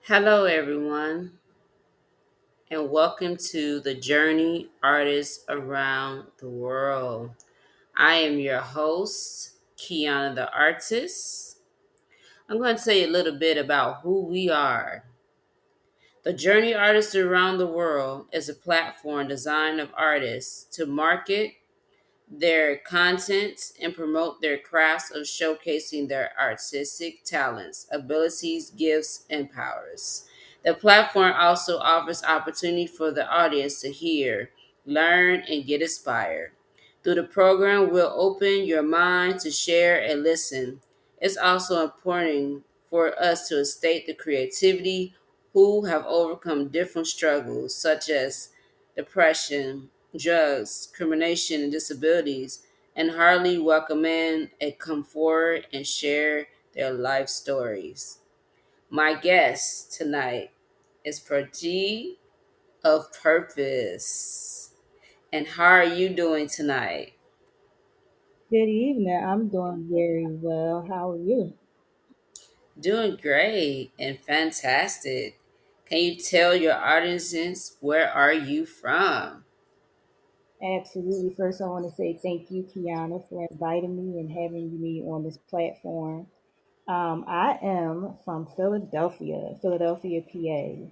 Hello, everyone, and welcome to the Journey Artists Around the World. I am your host, Kiana the Artist. I'm going to tell you a little bit about who we are. The Journey Artists Around the World is a platform designed of artists to market their content and promote their crafts of showcasing their artistic talents, abilities, gifts, and powers. The platform also offers opportunity for the audience to hear, learn, and get inspired. Through the program, we'll open your mind to share and listen. It's also important for us to state the creativity who have overcome different struggles such as depression, drugs, discrimination, and disabilities, and hardly welcome in and come forward and share their life stories. My guest tonight is Praji of Purpose. And how are you doing tonight? Good evening. I'm doing very well. How are you? Doing great and fantastic. Can you tell your audiences where are you from? Absolutely. First, I want to say thank you, Kiana, for inviting me and having me on this platform. I am from Philadelphia, PA.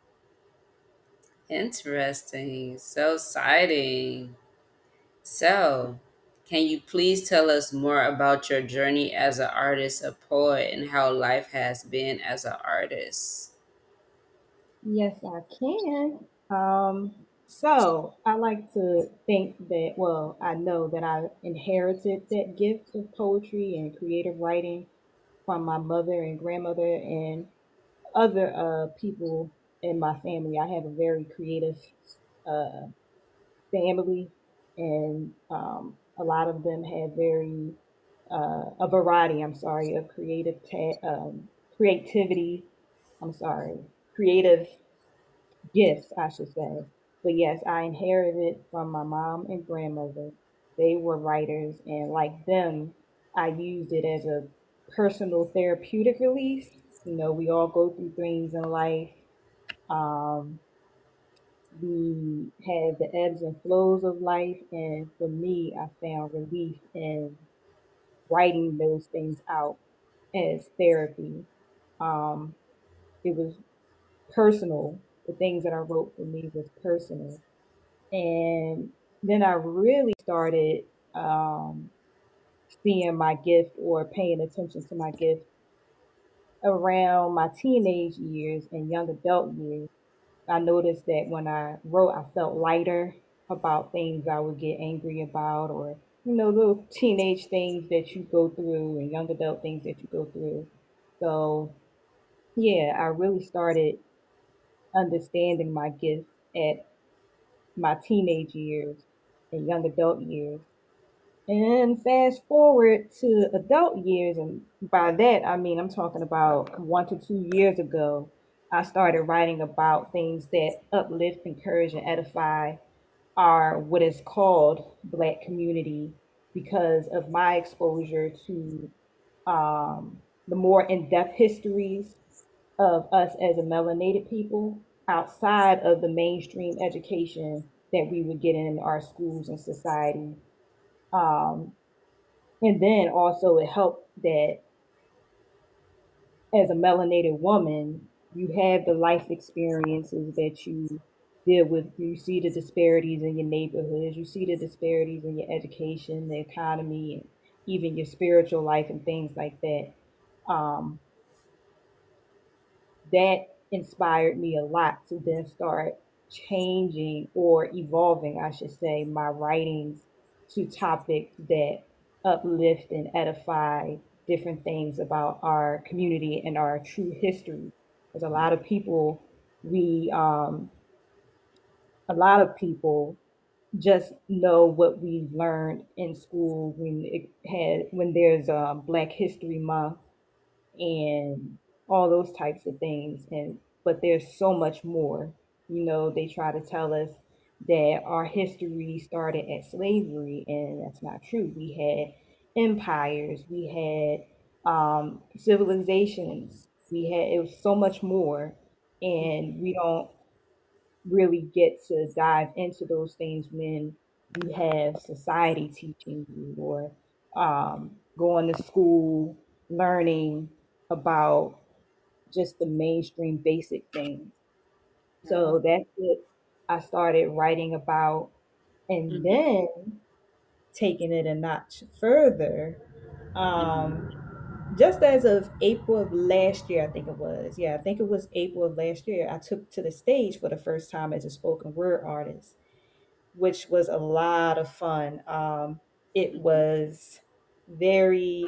Interesting. So exciting. So, can you please tell us more about your journey as an artist, a poet, and how life has been as an artist? Yes, I can. So I like to think that, well, I know that I inherited that gift of poetry and creative writing from my mother and grandmother and other people in my family. I have a very creative uh, family, and a lot of them have a variety. I'm sorry, of creativity. I'm sorry, creative gifts, I should say. But yes, I inherited from my mom and grandmother. They were writers, and like them, I used it as a personal therapeutic release. We all go through things in life. Um, we have the ebbs and flows of life, and for me, I found relief in writing those things out as therapy. Um, it was personal. The things that I wrote for me was personal. And then I really started seeing my gift or paying attention to my gift around my teenage years and young adult years. I noticed that when I wrote, I felt lighter about things I would get angry about, or, little teenage things that you go through and young adult things that you go through. So, yeah, I really started understanding my gift at my teenage years and young adult years. And fast forward to adult years, and by that I mean I'm talking about 1 to 2 years ago, I started writing about things that uplift, encourage, and edify our what is called Black community because of my exposure to the more in-depth histories of us as a melanated people outside of the mainstream education that we would get in our schools and society. Um, and then also it helped that as a melanated woman, you have the life experiences that you deal with. You see the disparities in your neighborhoods, you see the disparities in your education, the economy, and even your spiritual life and things like that. Um, that inspired me a lot to then start changing or evolving, I should say, my writings to topics that uplift and edify different things about our community and our true history. Because a lot of people just know what we learned in school when there's Black History Month and all those types of things, and but there's so much more. They try to tell us that our history started at slavery, and that's not true. We had empires, we had civilizations, we had it was so much more. and we don't really get to dive into those things when you have society teaching you or going to school learning about just the mainstream basic things. Oh. So that's what I started writing about. And Mhm. then taking it a notch further, Mhm. um, just as of April of last year, I think it was. Yeah, I think it was April of last year. I took to the stage for the first time as a spoken word artist, which was a lot of fun. It Mhm. was very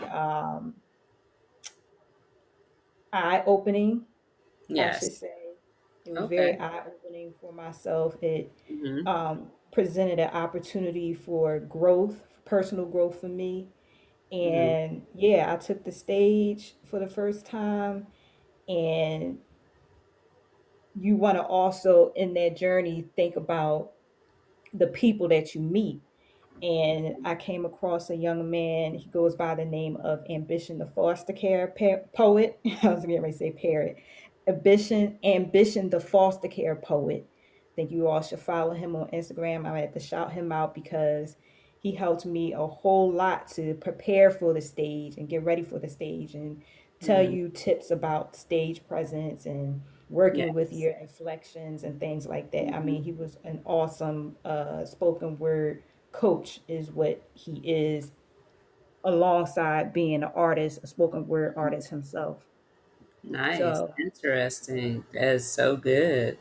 eye opening, I should Yes. say. It was very Okay. eye opening for myself. It Mhm. presented an opportunity for growth, personal growth for me. Mhm. And yeah, I took the stage for the first time. And you want to also, in that journey, think about the people that you meet. And I came across a young man. He goes by the name of Ambition, the foster care poet. I was going to say parrot. Ambition, the foster care poet. I think you all should follow him on Instagram. I had to shout him out because he helped me a whole lot to prepare for the stage and get ready for the stage and tell Mhm. you tips about stage presence and working with Yes. your inflections and things like that. I Mhm. mean, he was an awesome spoken word coach, is what he is, alongside being an artist, a spoken word artist himself. Nice. So Interesting. That's so good.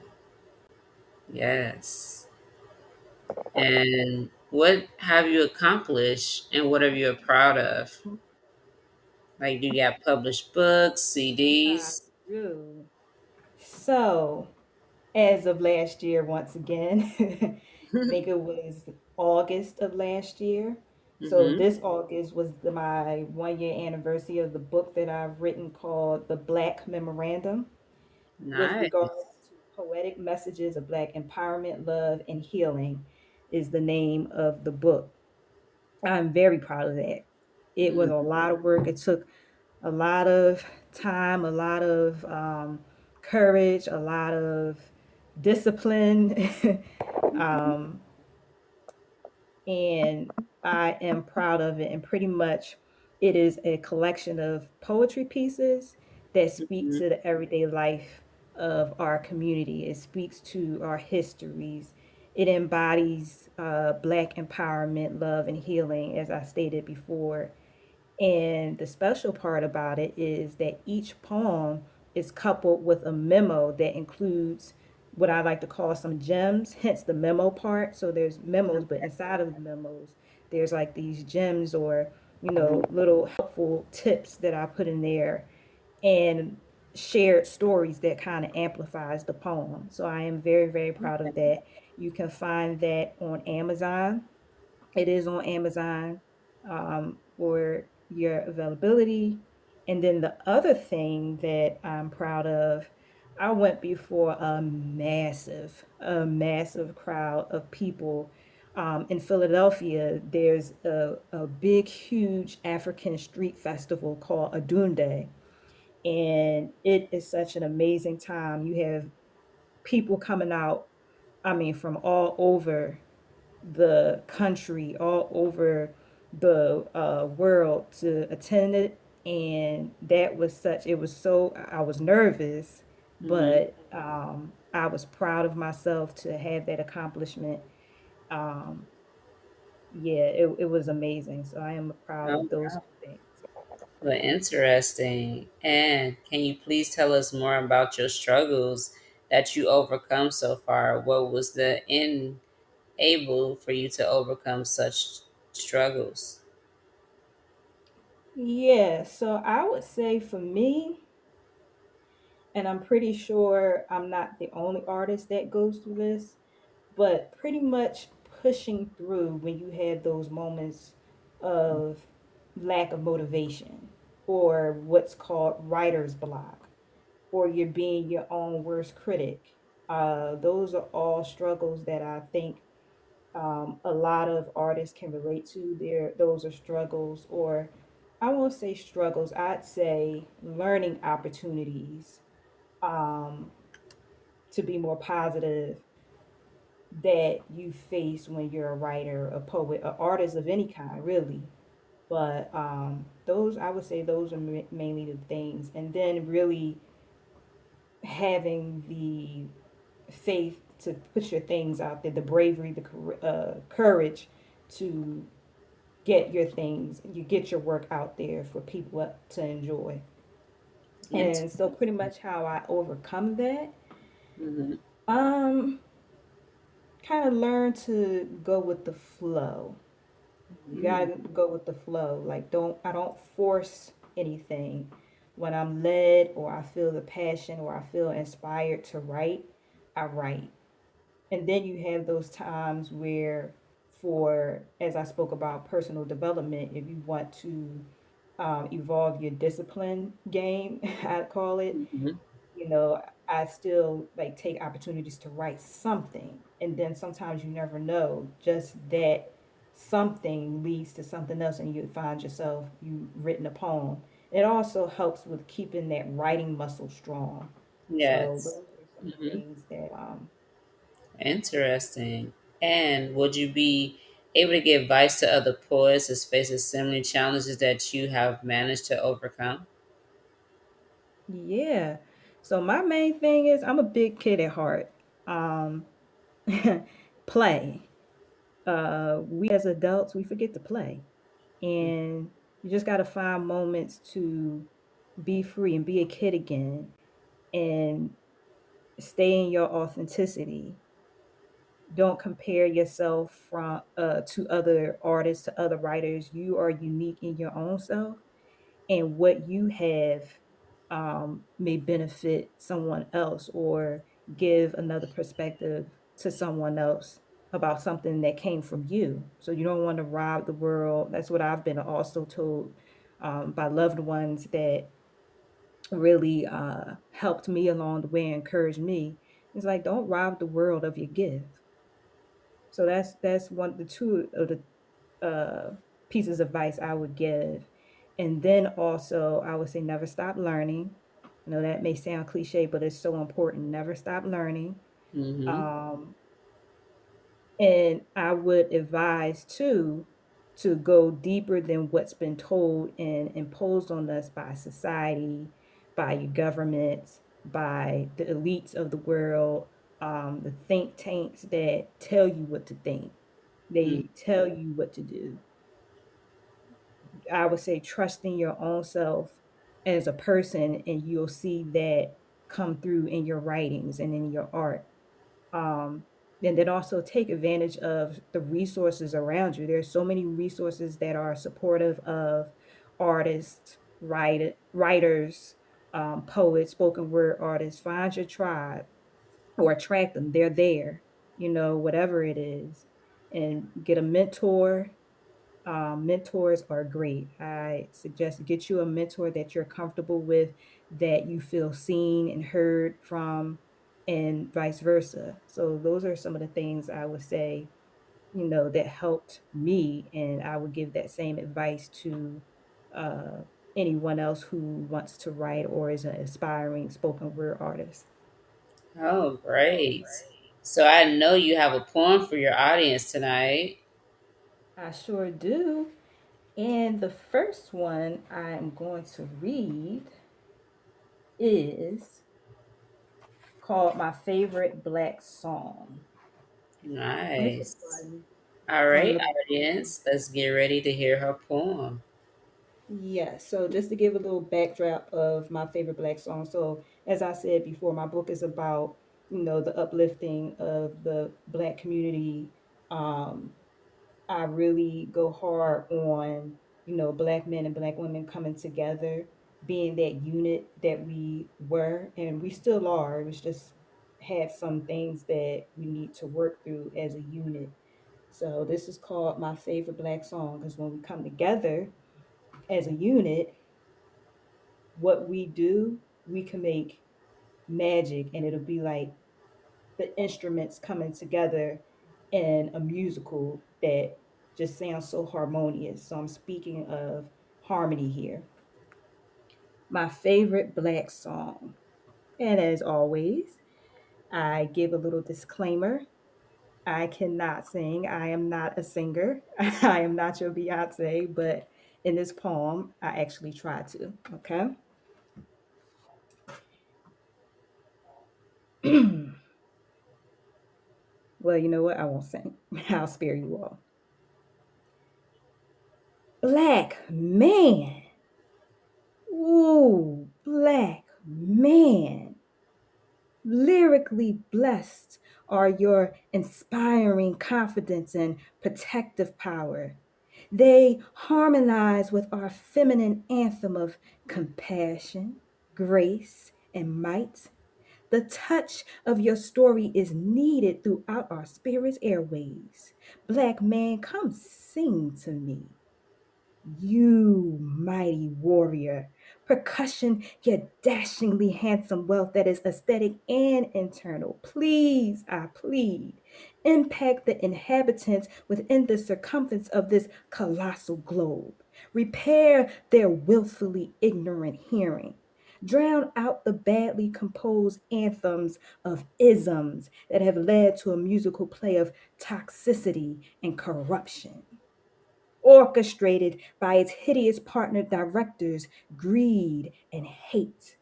Yes. And what have you accomplished and what are you proud of? Like, do you got published books, I CDs? do. So as of last year, once again, I think it was August of last year. So Mm-hmm. this August was my 1 year anniversary of the book that I've written called The Black Memorandum, with regards Nice. to poetic messages of Black empowerment, love, and healing, is the name of the book. I'm very proud of that. It was a Mm-hmm. lot of work. It took a lot of time, a lot of courage, a lot of discipline. um, and I am proud of it. And pretty much it is a collection of poetry pieces that speak Mm-hmm. to the everyday life of our community. It speaks to our histories. It embodies Black empowerment, love, and healing, as I stated before. And the special part about it is that each poem is coupled with a memo that includes what I like to call some gems, hence the memo part. So there's memos, but inside of the memos, there's like these gems or, little helpful tips that I put in there, and shared stories that kind of amplifies the poem. So I am very, very proud of that. You can find that on Amazon. It is on Amazon for your availability. And then the other thing that I'm proud of, I went before a massive crowd of people. In Philadelphia, there's a big, huge African street festival called Adunde. And it is such an amazing time. You have people coming out, I mean, from all over the country, all over the world to attend it. And that was such, it was so, I was nervous, Mm-hmm. but I was proud of myself to have that accomplishment. Um, yeah, it was amazing. So I am proud Oh, of those wow. two things. Well, interesting. And can you please tell us more about your struggles that you overcome so far? What was the end able for you to overcome such struggles? Yeah, so I would say for me, and I'm pretty sure I'm not the only artist that goes through this, but pretty much pushing through when you have those moments of lack of motivation, or what's called writer's block, or you're being your own worst critic. Those are all struggles that I think a lot of artists can relate to. Those are struggles, or I won't say struggles, I'd say learning opportunities. Um, to be more positive that you face when you're a writer, a poet, an artist of any kind, really. But those, I would say, those are mainly the things, and then really having the faith to put your things out there, the bravery, the courage to get your things, you get your work out there for people to enjoy. Interesting. And so pretty much how I overcome that, Mm-hmm. um, kind of learn to go with the flow. You Mm-hmm. gotta go with the flow. Like I don't force anything. When I'm led or I feel the passion or I feel inspired to write, I write. And then you have those times where, for as I spoke about personal development, if you want to evolve your discipline game, I'd call it, Mm-hmm. you know, I still like take opportunities to write something. And then sometimes you never know, just that something leads to something else and you find yourself you written a poem. It also helps with keeping that writing muscle strong. So Yes. those are some of the Mm-hmm. things that Interesting. And would you be able to give advice to other poets that faces similar challenges that you have managed to overcome? yeah. So my main thing is I'm a big kid at heart. Um play. We as adults we forget to play. And you just got to find moments to be free and be a kid again and stay in your authenticity. Don't compare yourself from to other artists, to other writers. You are unique in your own self, and what you have may benefit someone else or give another perspective to someone else about something that came from you. So you don't want to rob the world. That's what I've been also told by loved ones that really helped me along the way, encouraged me. It's like, don't rob the world of your gift. So that's one the two of the pieces of advice I would give. And then also I would say never stop learning. I know that may sound cliche, but it's so important. Never stop learning. Mm-hmm. Um, and I would advise too to go deeper than what's been told and imposed on us by society, by your government, by the elites of the world, the think tanks that tell you what to think. They tell you what to do. I would say trust in your own self as a person, and you'll see that come through in your writings and in your art. Um, and then also take advantage of the resources around you. There's so many resources that are supportive of artists, writers, poets, spoken word artists. Find your tribe or attract them. They're there, whatever it is, and get a mentor. Mentors are great. I suggest get you a mentor that you're comfortable with, that you feel seen and heard from, and vice versa. So those are some of the things I would say, that helped me, and I would give that same advice to uh, anyone else who wants to write or is an aspiring spoken word artist. Oh, great. So I know you have a poem for your audience tonight. I sure do. And the first one I'm going to read is called My Favorite Black Song. And this is Nice. one All from right, the audience, let's get ready to hear her poem. yeah, so just to give a little backdrop of my favorite black song. So as I said before, my book is about, the uplifting of the black community. Um, I really go hard on, black men and black women coming together, being that unit that we were and we still are. It was just have some things that we need to work through as a unit. So this is called My Favorite Black Song because when we come together as a unit, what we do, we can make magic, and it'll be like the instruments coming together in a musical that just sounds so harmonious. So I'm speaking of harmony here. My favorite black song. And as always, I give a little disclaimer. I cannot sing. I am not a singer. I am not your Beyonce, but in this poem, I actually try to. Okay. Well, you know what? I won't sing. I'll spare you all. Black man. Ooh, black man. Lyrically blessed are your inspiring confidence and protective power. They harmonize with our feminine anthem of compassion, grace, and might. The touch of your story is needed throughout our spirit's airways. Black man, come sing to me. You mighty warrior, percussion, yet dashingly handsome wealth that is aesthetic and internal. Please, I plead, impact the inhabitants within the circumference of this colossal globe. Repair their willfully ignorant hearing. Drown out the badly composed anthems of isms that have led to a musical play of toxicity and corruption orchestrated by its hideous partner directors, greed and hate.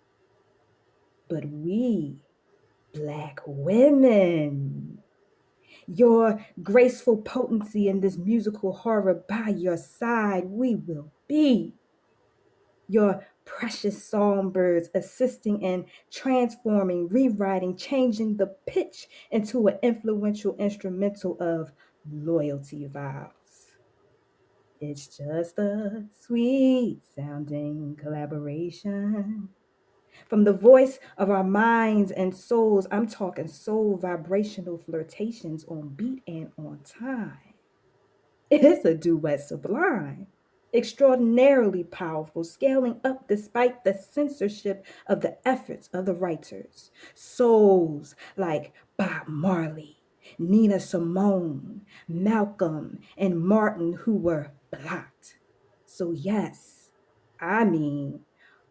But we, Black women, your graceful potency in this musical horror by your side, we will be. Your precious songbirds assisting in transforming, rewriting, changing the pitch into an influential instrumental of loyalty vows. It's just a sweet sounding collaboration. From the voice of our minds and souls, I'm talking soul vibrational flirtations on beat and on time. It's a duet sublime, extraordinarily powerful, scaling up despite the censorship of the efforts of the writers. Souls like Bob Marley, Nina Simone, Malcolm, and Martin who were blocked. So, yes, I mean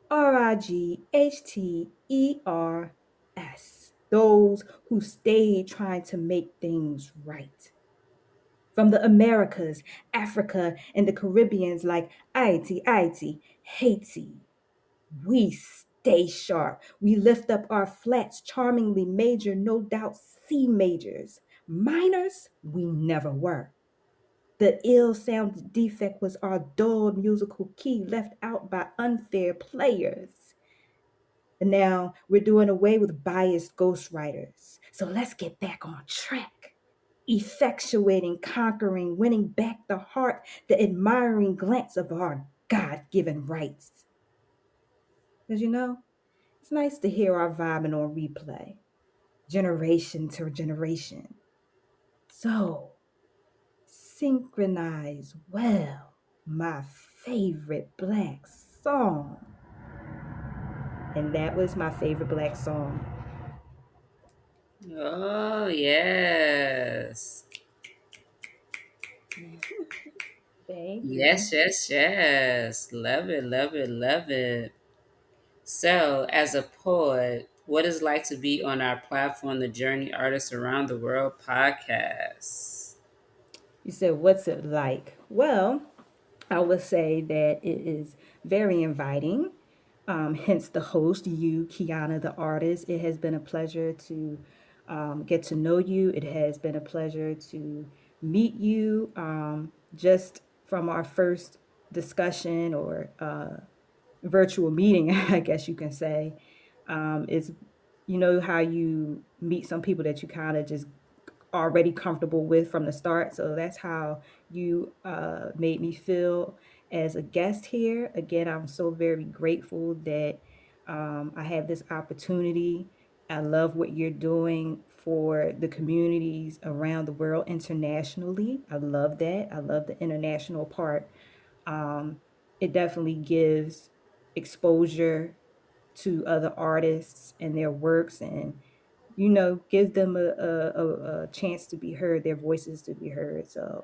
RIGHTERS, those who stayed trying to make things right from the Americas, Africa, and the Caribbeans like Haiti. We stay sharp. We lift up our flats, charmingly major, no doubt C majors. Minors, we never were. The ill sound defect was our dull musical key left out by unfair players. And now we're doing away with biased ghostwriters. So let's get back on track effectuating, conquering, winning back the heart, the admiring glance of our God given rights. Because it's nice to hear our vibing on replay, generation to generation. So, synchronize well, my favorite Black song. And that was my favorite Black song. Oh, yes. Thank you. Yes, yes, yes. Love it, love it, love it. So, as a poet, what is it like to be on our platform, the Journey Artists Around the World podcast? You said, what's it like? Well, I would say that it is very inviting. Hence the host, you, Kiana, the artist. It has been a pleasure to get to know you. It has been a pleasure to meet you just from our first discussion or virtual meeting, I guess you can say. It's, how you meet some people that you kind of just already comfortable with from the start. So that's how you made me feel as a guest here. Again, I'm so very grateful that I have this opportunity. I love what you're doing for the communities around the world internationally. I love that. I love the international part. Um, it definitely gives exposure to other artists and their works and gives them a chance to be heard, their voices to be heard. So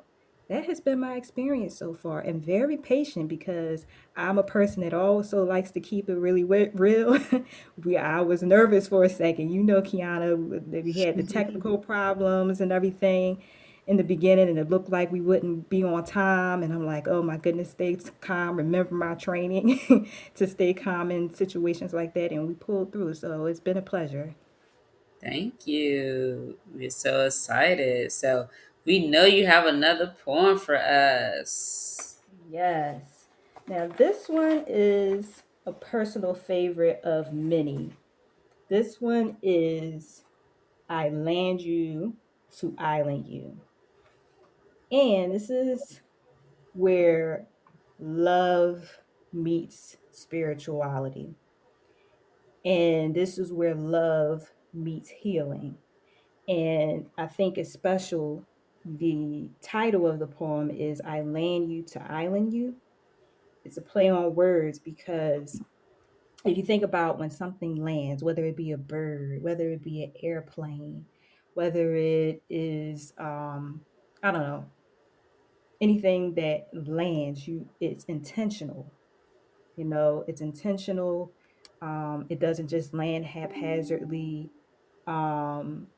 That has been my experience so far, and very patient because I'm a person that also likes to keep it really real. I was nervous for a second. You know, Kiana, that we had the technical problems and everything in the beginning, and it looked like we wouldn't be on time. And I'm like, oh my goodness, stay calm. Remember my training to stay calm in situations like that, and we pulled through. So it's been a pleasure. Thank you. We're so excited. So we know you have another poem for us. Yes. Now, this one is a personal favorite of many. This one is I Land You to Island You. And this is where love meets spirituality. And this is where love meets healing. And I think it's special. The title of the poem is I Land You to Island You. It's a play on words because if you think about when something lands, whether it be a bird, whether it be an airplane, whether it is, I don't know, anything that lands, it's intentional. You know, it's intentional. It doesn't just land haphazardly. Um,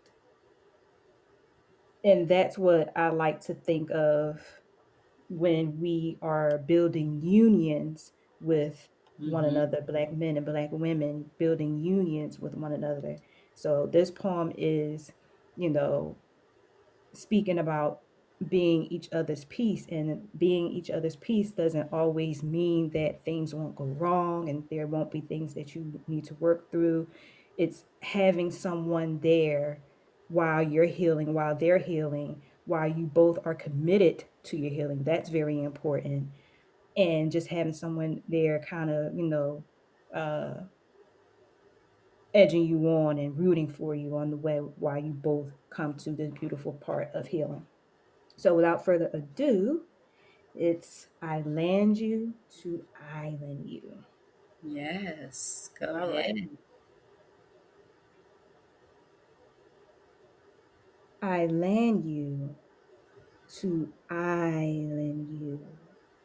and that's what I like to think of when we are building unions with one Mm-hmm. another, black men and black women building unions with one another. So this poem is, you know, speaking about being each other's peace, and being each other's peace doesn't always mean that things won't go wrong and there won't be things that you need to work through. It's having someone there while you're healing, while they're healing, while you both are committed to your healing. That's very important. And just having someone there kind of, uh edging you on and rooting for you on the way while you both come to this beautiful part of healing. So without further ado, it's I Land You to Island You. Yes, go All right. ahead. I land you to island you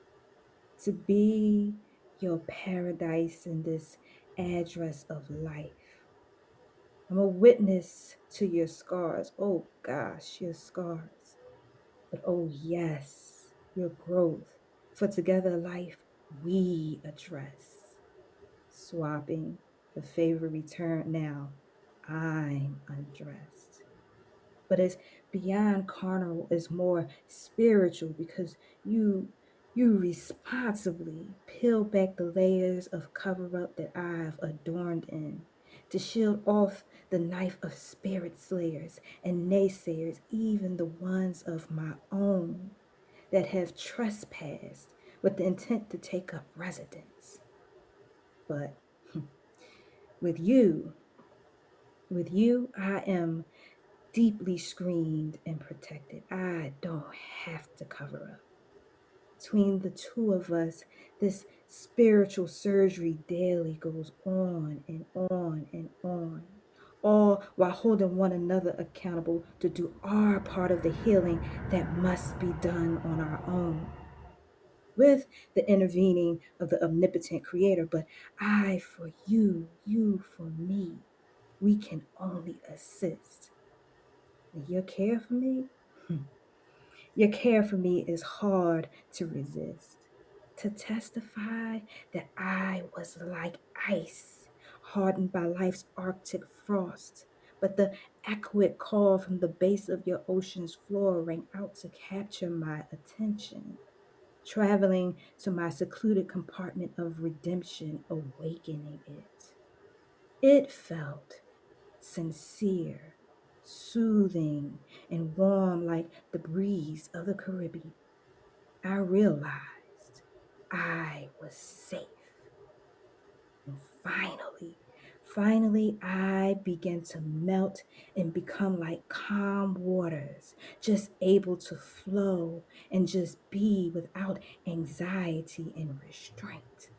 to be your paradise in this address of life. I'm a witness to your scars. Oh gosh, your scars. But oh yes, your growth. For together life we address. Swapping the favor returned now. I'm undressed. But it's beyond carnal, is more spiritual because you responsibly peel back the layers of cover up that I've adorned in to shield off the knife of spirit slayers and naysayers, even the ones of my own that have trespassed with the intent to take up residence. But with you, with you, I am deeply screened and protected. I don't have to cover up. Between the two of us, this spiritual surgery daily goes on and on and on, all while holding one another accountable to do our part of the healing that must be done on our own. With the intervening of the omnipotent creator, but I for you, you for me. We can only assist. Your care for me? Your care for me is hard to resist. To testify that I was like ice, hardened by life's arctic frost. But the echoic call from the base of your ocean's floor rang out to capture my attention, traveling to my secluded compartment of redemption, awakening it. It felt sincere, soothing, and warm like the breeze of the Caribbean. I realized I was safe. And finally, I began to melt and become like calm waters, just able to flow and just be without anxiety and restraint.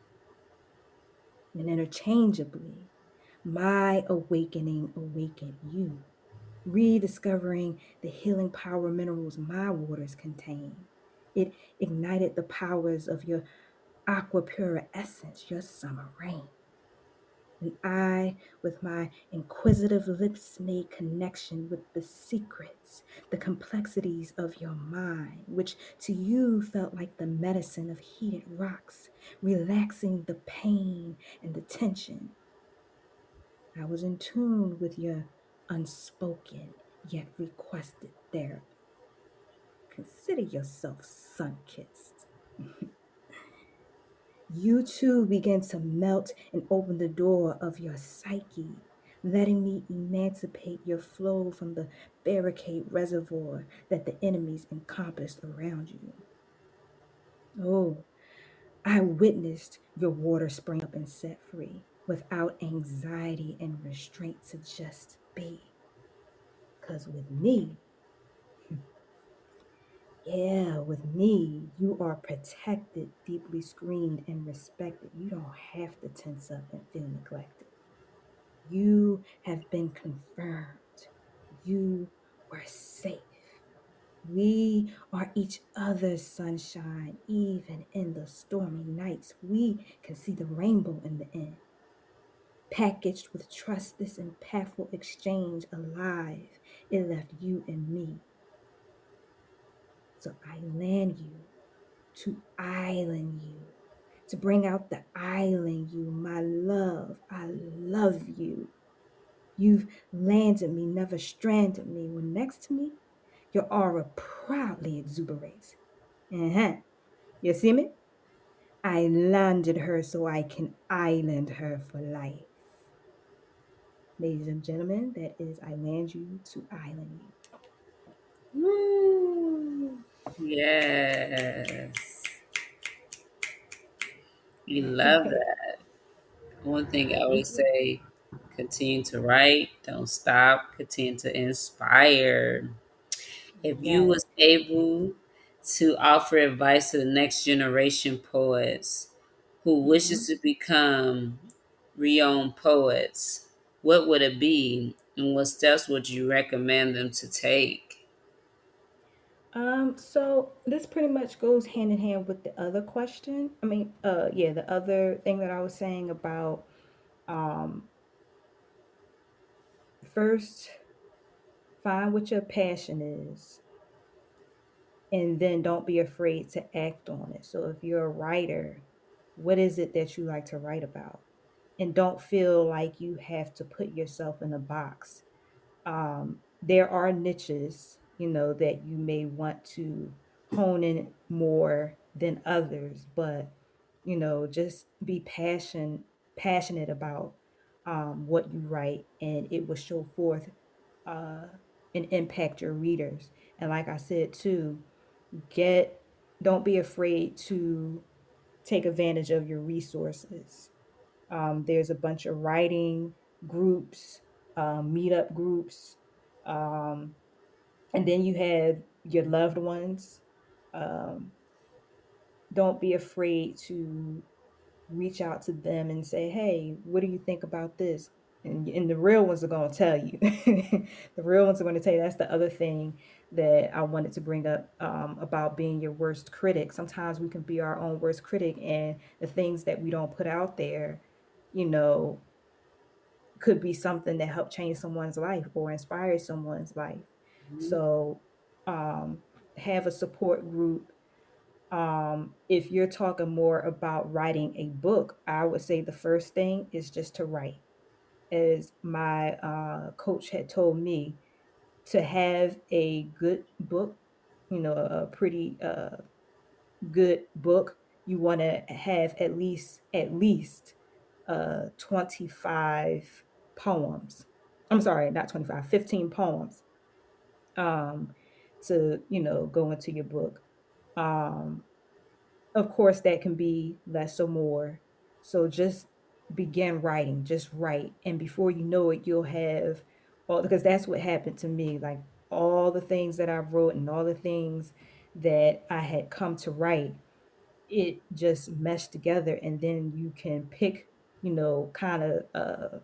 And interchangeably, my awakening awakened you. rediscovering the healing power minerals my waters contain. It ignited the powers of your aqua pura essence, your summer rain. And I, with my inquisitive lips, made connection with the secrets, the complexities of your mind, which to you felt like the medicine of heated rocks, relaxing the pain and the tension. I was in tune with your unspoken yet requested therapy. Consider yourself sun kissed. You too begin to melt and open the door of your psyche, letting me emancipate your flow from the barricade reservoir that the enemies encompassed around you. Oh, I witnessed your water spring up and set free without anxiety and restraint to just be. Because with me, yeah, with me, you are protected, deeply screened, and respected. You don't have to tense up and feel neglected. You have been confirmed. You were safe. We are each other's sunshine, even in the stormy nights. We can see the rainbow in the end. Packaged with trust, this impactful exchange alive, it left you and me. So I land you to island you, to bring out the island you, my love. I love you. You've landed me, never stranded me. When next to me, your aura proudly exuberates. Uh-huh. You see me? I landed her so I can island her for life. Ladies and gentlemen, that is I land you to island you. Woo. Yes. We love that. One thing I Thank always you. say, continue to write, don't stop, continue to inspire. If you Yes. was able to offer advice to the next generation poets who wishes Mhm. to become renowned poets, what would it be and what steps would you recommend them to take? So this pretty much goes hand in hand with the other question. Yeah, the other thing that I was saying about um first find what your passion is and then don't be afraid to act on it. So if you're a writer, what is it that you like to write about? And don't feel like you have to put yourself in a box. There are niches, that you may want to hone in more than others, but just be passionate about what you write, and it will show forth uh, and impact your readers. And like I said too, get don't be afraid to take advantage of your resources. There's a bunch of writing groups, meetup groups, um, and then you have your loved ones. Um, don't be afraid to reach out to them and say, "Hey, what do you think about this?" And the real ones are going to tell you. The real ones are going to tell you. That's the other thing that I wanted to bring up about being your worst critic. Sometimes we can be our own worst critic, and the things that we don't put out there, you know, could be something that helped change someone's life or inspire someone's life. Mhm. So, um, have a support group. If you're talking more about writing a book, I would say the first thing is just to write. As my coach had told me, to have a good book, a pretty good book, you want to have at least 25 poems. I'm sorry, not 25, 15 poems um, to, go into your book. Um, of course, that can be less or more. So just begin writing, just write. And before you know it, you'll have all, because that's what happened to me. Like all the things that I wrote and all the things that I had come to write, it just meshed together. And then you can pick, kind of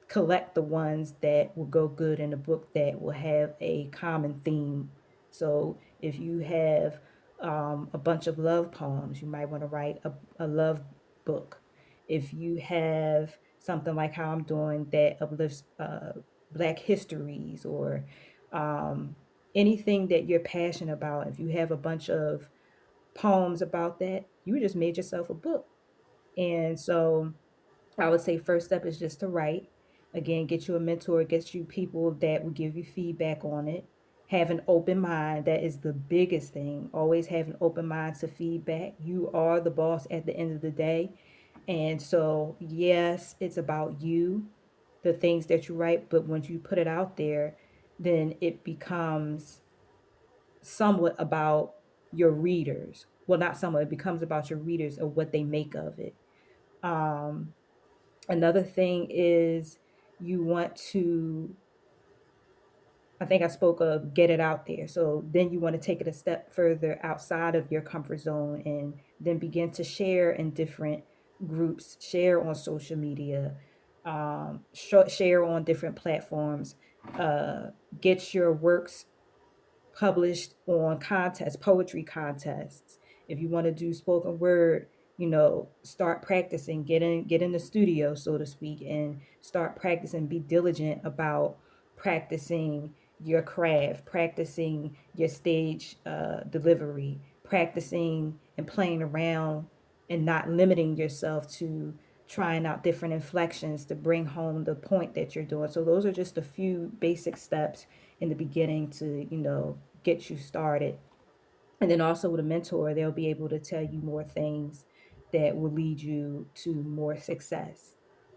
collect the ones that will go good in a book that will have a common theme. So if you have a bunch of love poems, you might want to write a love book. If you have something like how I'm doing that uplifts Black histories or um, anything that you're passionate about, if you have a bunch of poems about that, you just made yourself a book. And so I would say first step is just to write. Again, get you a mentor, get you people that will give you feedback on it. Have an open mind. That is the biggest thing. Always have an open mind to feedback. You are the boss at the end of the day. And so, yes, it's about you, the things that you write, but once you put it out there, then it becomes somewhat about your readers. Well, not somewhat, it becomes about your readers or what they make of it. Um, Another thing is you want to, I think I spoke of get it out there. So then you want to take it a step further outside of your comfort zone and then begin to share in different groups, share on social media, share on different platforms, uh, get your works published on contests, poetry contests. If you want to do spoken word, start practicing, get in the studio, so to speak, and start practicing. Be diligent about practicing your craft, practicing your stage delivery, practicing and playing around and not limiting yourself to trying out different inflections to bring home the point that you're doing. So those are just a few basic steps in the beginning to, get you started. And then also with a mentor, they'll be able to tell you more things that will lead you to more success.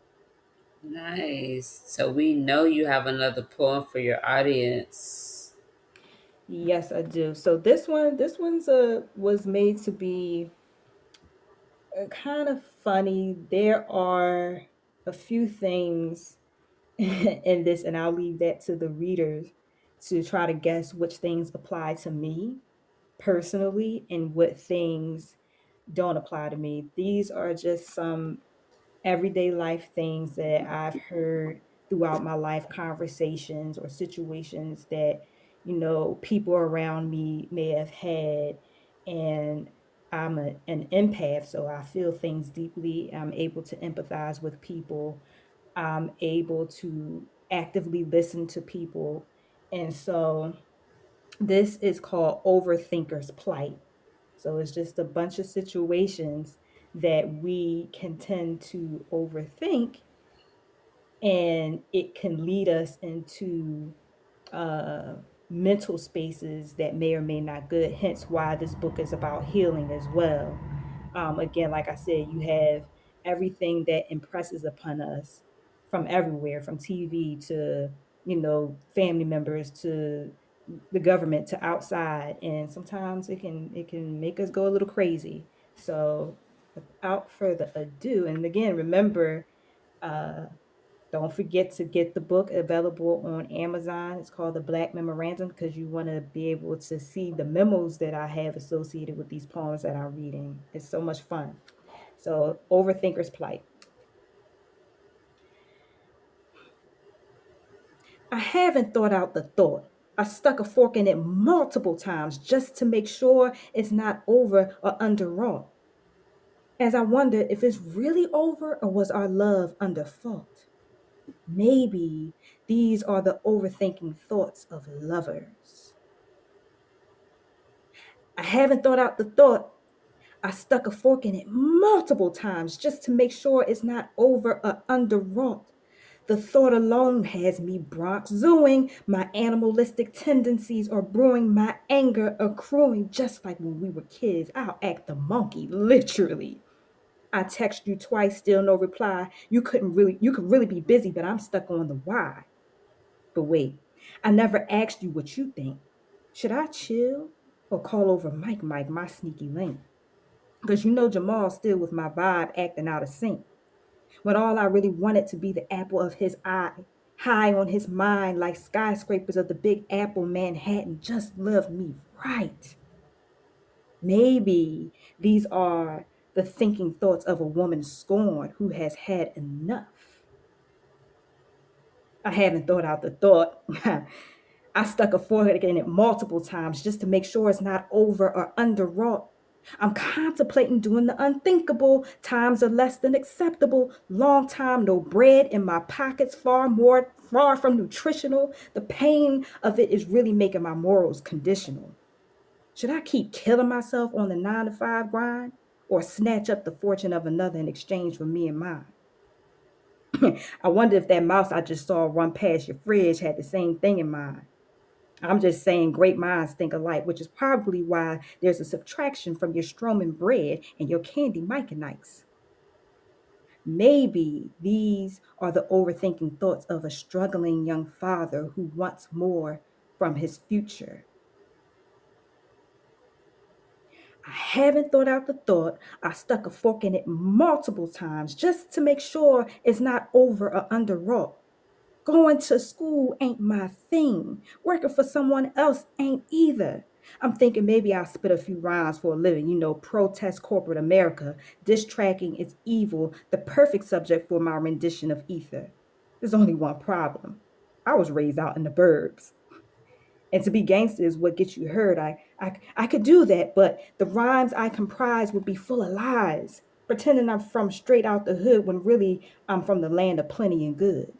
Nice. So we know you have another poem for your audience. Yes, I do. So this one's was made to be kind of funny. There are a few things in this, and I'll leave that to the readers to try to guess which things apply to me personally and what things don't apply to me. These are just some everyday life things that I've heard throughout my life, conversations or situations that, people around me may have had. And I'm an empath, so I feel things deeply. I'm able to empathize with people. I'm able to actively listen to people. And so this is called Overthinker's Plight. So it's just a bunch of situations that we can tend to overthink, and it can lead us into uh, mental spaces that may or may not good. Hence, why this book is about healing as well. Again, like I said, you have everything that impresses upon us from everywhere, from TV to family members to the government to outside, and sometimes it can make us go a little crazy. So, without further ado, and again, remember. Uh, don't forget to get the book available on Amazon. It's called The Black Memorandum because you want to be able to see the memos that I have associated with these poems that I'm reading. It's so much fun. So, Overthinker's Plight. I haven't thought out the thought. I stuck a fork in it multiple times just to make sure it's not over or underwrought. As I wonder if it's really over or was our love under fault. Maybe these are the overthinking thoughts of lovers. I haven't thought out the thought. I stuck a fork in it multiple times just to make sure it's not over or underwrought. The thought alone has me Bronx zooing. My animalistic tendencies are brewing, my anger accruing, just like when we were kids. I'll act the monkey, literally. I text you twice, still no reply. You could really be busy, but I'm stuck on the why. But wait, I never asked you what you think. Should I chill or call over Mike, my sneaky link? Because Jamal's still with my vibe acting out of sync. When all I really wanted to be the apple of his eye, high on his mind like skyscrapers of the Big Apple, Manhattan just loved me right. Maybe these are the thinking thoughts of a woman scorned who has had enough. I haven't thought out the thought. I stuck a fork in it multiple times just to make sure it's not over or underwrought. I'm contemplating doing the unthinkable. Times are less than acceptable. Long time, no bread in my pockets, far from nutritional. The pain of it is really making my morals conditional. Should I keep killing myself on the 9 to 5 grind or snatch up the fortune of another in exchange for me and mine? I wonder if that mouse I just saw run past your fridge had the same thing in mind. I'm just saying great minds think alike, which is probably why there's a subtraction from your Stroman bread and your candy Micanites. Maybe these are the overthinking thoughts of a struggling young father who wants more from his future. I haven't thought out the thought. I stuck a fork in it multiple times just to make sure it's not over or underwrought. Going to school ain't my thing. Working for someone else ain't either. I'm thinking maybe I'll spit a few rhymes for a living, protest corporate America. Diss tracking is evil, the perfect subject for my rendition of ether. There's only one problem. I was raised out in the burbs. And to be gangster is what gets you heard. I could do that, but the rhymes I comprise would be full of lies, pretending I'm from straight out the hood when really I'm from the land of plenty and good.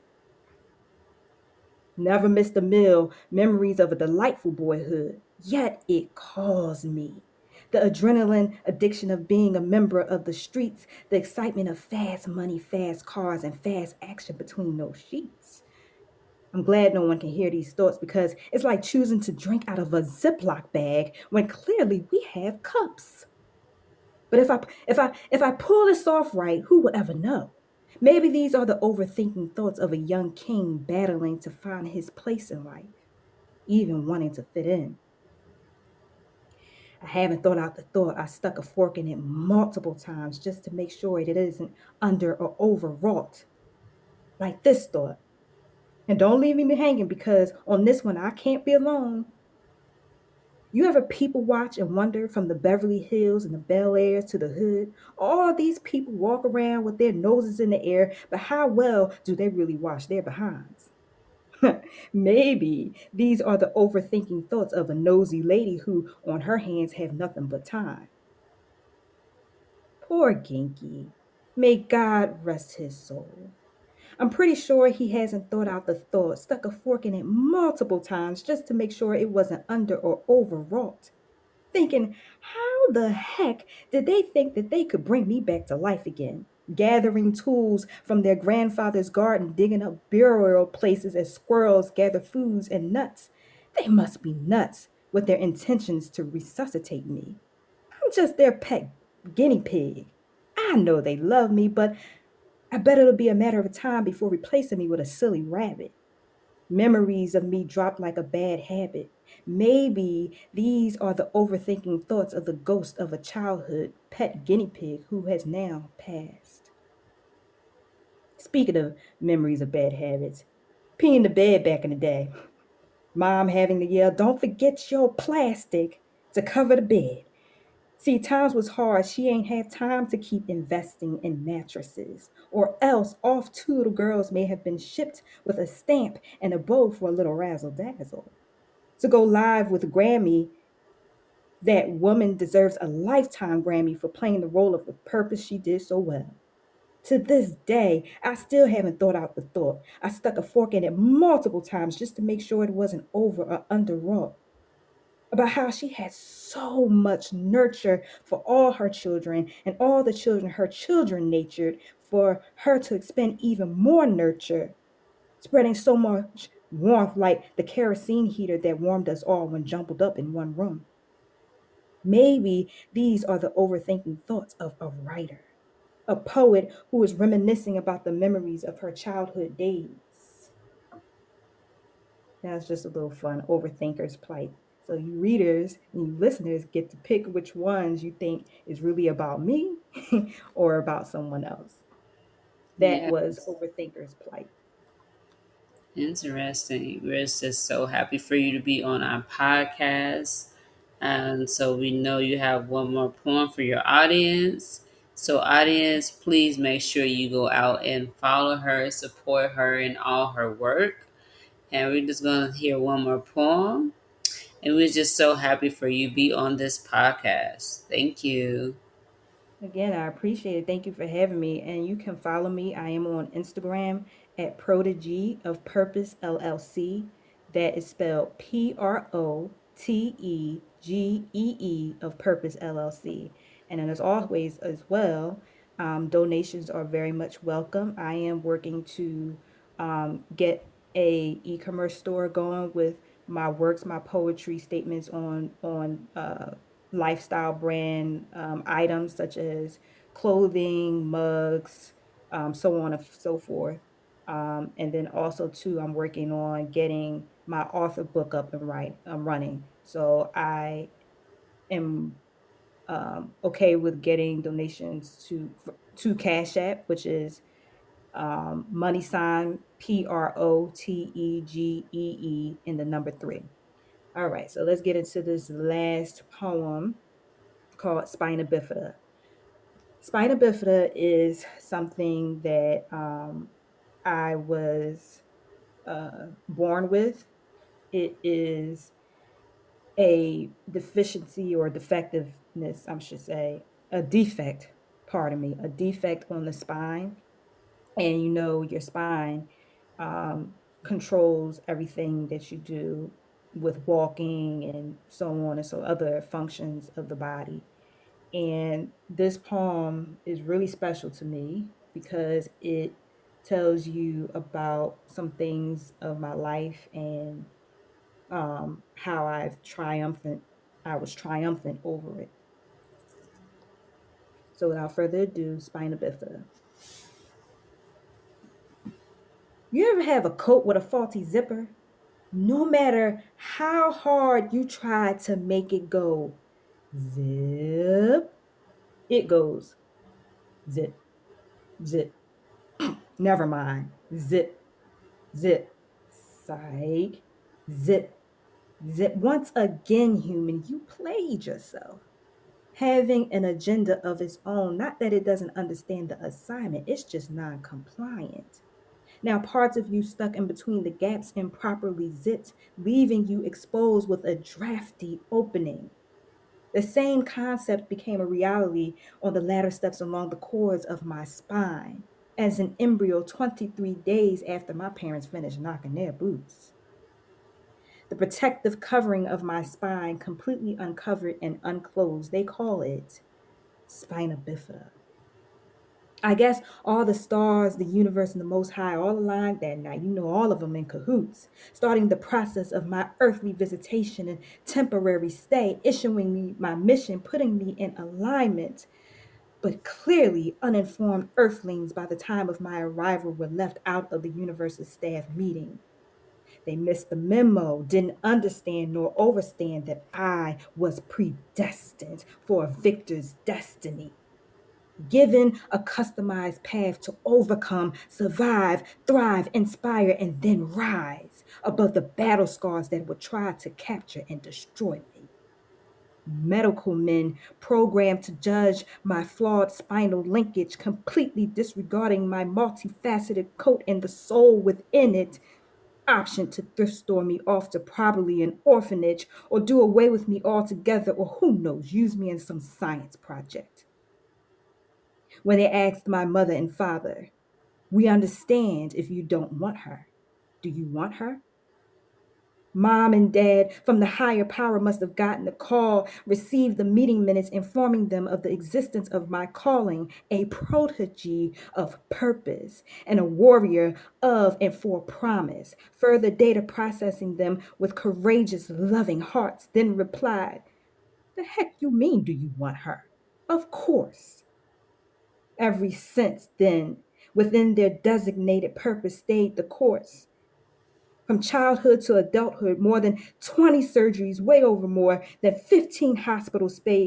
Never missed a meal, memories of a delightful boyhood, yet it calls me. The adrenaline addiction of being a member of the streets, the excitement of fast money, fast cars, and fast action between those sheets. I'm glad no one can hear these thoughts because it's like choosing to drink out of a Ziploc bag when clearly we have cups. But if I pull this off right, who will ever know? Maybe these are the overthinking thoughts of a young king battling to find his place in life, even wanting to fit in. I haven't thought out the thought. I stuck a fork in it multiple times just to make sure it isn't under or overwrought. Like this thought. And don't leave me hanging because on this one I can't be alone. You ever people watch and wonder from the Beverly Hills and the Bel Airs to the hood? All these people walk around with their noses in the air, but how well do they really wash their behinds? Maybe these are the overthinking thoughts of a nosy lady who, on her hands, have nothing but time. Poor Genki. May God rest his soul. I'm pretty sure he hasn't thought out the thought, stuck a fork in it multiple times just to make sure it wasn't under or overwrought. Thinking, how the heck did they think that they could bring me back to life again? Gathering tools from their grandfather's garden, digging up burial places as squirrels gather foods and nuts. They must be nuts with their intentions to resuscitate me. I'm just their pet guinea pig. I know they love me, but I bet it'll be a matter of time before replacing me with a silly rabbit. Memories of me dropped like a bad habit. Maybe these are the overthinking thoughts of the ghost of a childhood pet guinea pig who has now passed. Speaking of memories of bad habits, peeing the bed back in the day. Mom having to yell, "Don't forget your plastic to cover the bed." See, times was hard. She ain't had time to keep investing in mattresses. Or else off two little girls may have been shipped with a stamp and a bow for a little razzle dazzle. To go live with Grammy, that woman deserves a lifetime Grammy for playing the role of the purpose she did so well. To this day, I still haven't thought out the thought. I stuck a fork in it multiple times just to make sure it wasn't over or underwrought. About how she had so much nurture for all her children and all the children her children natured for her to expend even more nurture, spreading so much warmth like the kerosene heater that warmed us all when jumbled up in one room. Maybe these are the overthinking thoughts of a writer, a poet who is reminiscing about the memories of her childhood days. That's just a little fun overthinker's plight. So you readers and you listeners get to pick which ones you think is really about me or about someone else. That was Yes. overthinker's plight. Interesting. We're just so happy for you to be on our podcast. And so we know you have one more poem for your audience. So, audience, please make sure you go out and follow her, support her in all her work. And we're just going to hear one more poem. And we're just so happy for you to be on this podcast. Thank you. Again, I appreciate it. Thank you for having me. And you can follow me. I am on Instagram at Protege of Purpose LLC. That is spelled PROTEGEE of Purpose LLC. And then, as always, as well, donations are very much welcome. I am working to get a e-commerce store going with my works, my poetry statements on lifestyle brand items such as clothing, mugs, so on and so forth. And then also too, I'm working on getting my author book up and running. So I am okay with getting donations to Cash App, which is money sign PROTEGEE in the number 3. All right, so let's get into this last poem called Spina Bifida. Spina Bifida is something that I was born with. It is a deficiency or defectiveness, I should say, a defect, pardon me, a defect on the spine. And you know, your spine um, controls everything that you do with walking and so on and so other functions of the body. And this poem is really special to me because it tells you about some things of my life and how I was triumphant over it. So without further ado, Spina Bifida. You ever have a coat with a faulty zipper? No matter how hard you try to make it go zip, it goes zip, zip. Never mind. Zip, zip, psych, zip, zip. Once again, human, you played yourself. Having an agenda of its own, not that it doesn't understand the assignment, it's just non compliant. Now, parts of you stuck in between the gaps improperly zipped, leaving you exposed with a drafty opening. The same concept became a reality on the ladder steps along the cords of my spine as an embryo 23 days after my parents finished knocking their boots. The protective covering of my spine completely uncovered and unclosed. They call it spina bifida. I guess all the stars, the universe, and the Most High all aligned that night. You know, all of them in cahoots, starting the process of my earthly visitation and temporary stay, issuing me my mission, putting me in alignment. But clearly, uninformed earthlings by the time of my arrival were left out of the universe's staff meeting. They missed the memo, didn't understand nor overstand that I was predestined for a victor's destiny, given a customized path to overcome, survive, thrive, inspire, and then rise above the battle scars that would try to capture and destroy me. Medical men programmed to judge my flawed spinal linkage, completely disregarding my multifaceted coat and the soul within it, option to thrift store me off to probably an orphanage or do away with me altogether, or who knows, use me in some science project. When they asked my mother and father, we understand if you don't want her. Do you want her? Mom and dad from the higher power must have gotten the call, received the meeting minutes informing them of the existence of my calling, a protege of purpose and a warrior of and for promise. Further data processing them with courageous, loving hearts, then replied, the heck you mean, do you want her? Of course. Every sense, then, within their designated purpose, stayed the course. From childhood to adulthood, more than 20 surgeries, way over more than 15 hospital stays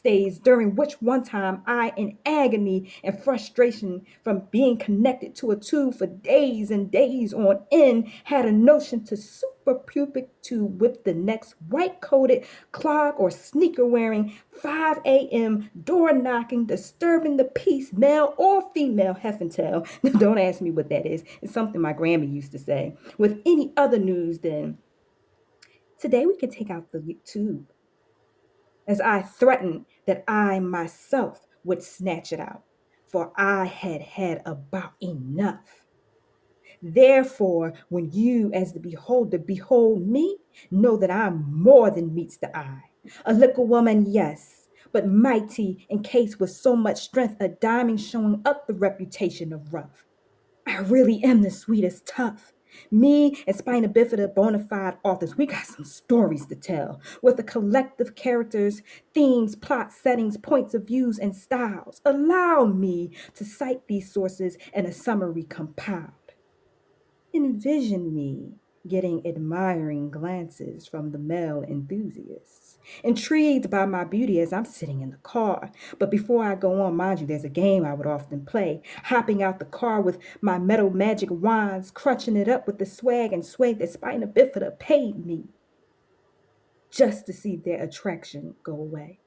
days, during which one time I, in agony and frustration from being connected to a tube for days and days on end, had a notion to super pubic tube with the next white coated clog or sneaker wearing 5 a.m. door knocking, disturbing the peace, male or female, heaven tell. Don't ask me what that is. It's something my grandma used to say. With any other news, then today we could take out the tube, as I threatened that I myself would snatch it out, for I had had about enough. Therefore, when you, as the beholder, behold me, know that I'm more than meets the eye. A little woman, yes, but mighty, encased with so much strength, a diamond showing up the reputation of rough. I really am the sweetest tough. Me and Spina Bifida bona fide authors, we got some stories to tell with the collective characters, themes, plot settings, points of views, and styles. Allow me to cite these sources in a summary compiled. Envision me getting admiring glances from the male enthusiasts, intrigued by my beauty as I'm sitting in the car. But before I go on, mind you, there's a game I would often play, hopping out the car with my metal magic wands, crunching it up with the swag and sway that Spina Bifida paid me just to see their attraction go away.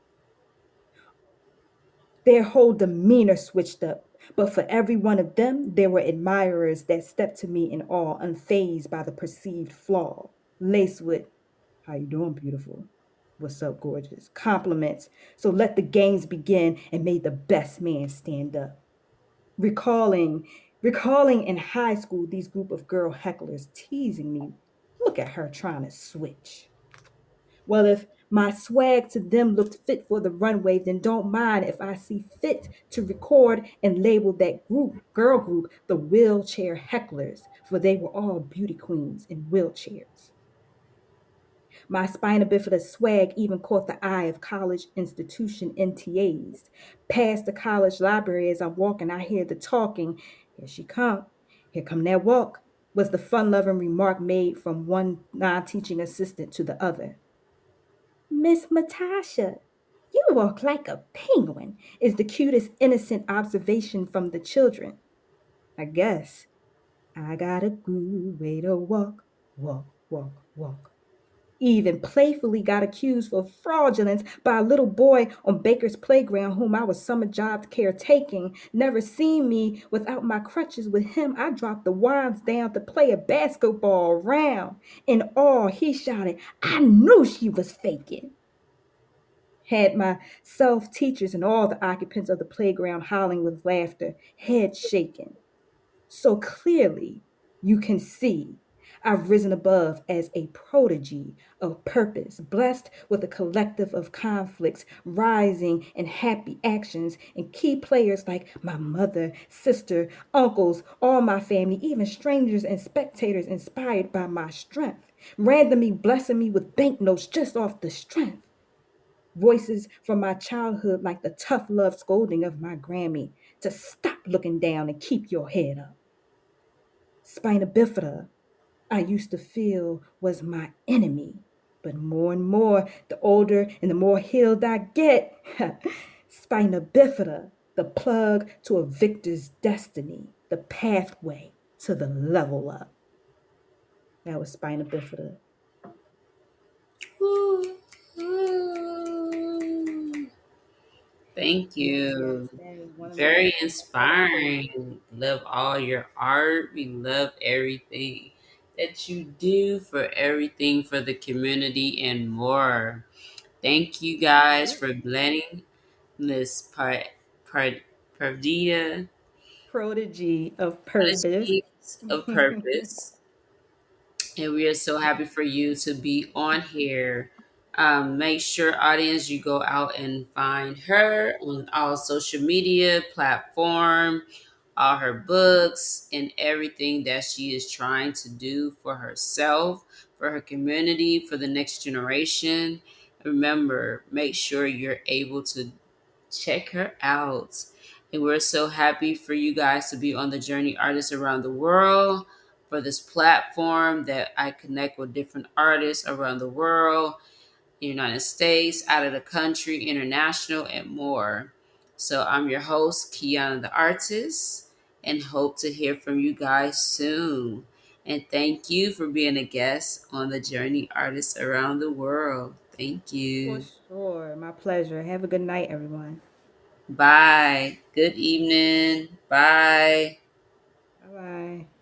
Their whole demeanor switched up. But for every one of them, there were admirers that stepped to me in awe, unfazed by the perceived flaw, laced with, "How you doing, beautiful? What's up, gorgeous?" Compliments. So let the games begin and made the best man stand up. Recalling, recalling in high school these group of girl hecklers teasing me. Look at her trying to switch. Well, if my swag to them looked fit for the runway, then don't mind if I see fit to record and label that girl group, the wheelchair hecklers, for they were all beauty queens in wheelchairs. My spina bifida swag even caught the eye of college institution NTAs. Past the college library as I'm walking, I hear the talking. Here she come. Here come that walk, was the fun-loving remark made from one non-teaching assistant to the other. Miss Natasha, you walk like a penguin, is the cutest innocent observation from the children. I guess I got a good way to walk, walk, walk, walk. Even playfully got accused for fraudulence by a little boy on Baker's playground whom I was summer job caretaking. Never seen me without my crutches. With him, I dropped the wands down to play a basketball around. In awe, he shouted, "I knew she was faking." Had my self teachers and all the occupants of the playground howling with laughter, heads shaking. So clearly, you can see I've risen above as a prodigy of purpose, blessed with a collective of conflicts, rising in happy actions, and key players like my mother, sister, uncles, all my family, even strangers and spectators inspired by my strength, randomly blessing me with banknotes just off the strength. Voices from my childhood, like the tough love scolding of my Grammy, to stop looking down and keep your head up. Spina bifida, I used to feel was my enemy. But more and more, the older and the more healed I get, spina bifida, the plug to a victor's destiny, the pathway to the level up. That was spina bifida. Woo, woo. Thank Yes, you. that is one of my Very favorite poems. inspiring. Love all your art. We love everything that you do for everything for the community and more. Thank you guys Yep. for blending this part Perdita Prodigy of purpose. Prodigies of Purpose. And we are so happy for you to be on here. Make sure, audience, you go out and find her on all social media platform, all her books, and everything that she is trying to do for herself, for her community, for the next generation. Remember, make sure you're able to check her out. And we're so happy for you guys to be on the Journey Artists Around the World, for this platform that I connect with different artists around the world. United States, out of the country, international, and more. So I'm your host, Kiana the Artist, and hope to hear from you guys soon. And thank you for being a guest on the Journey Artists Around the World. Thank For you. sure. My pleasure. Have a good night, everyone. Bye. Good evening. Bye. Bye bye.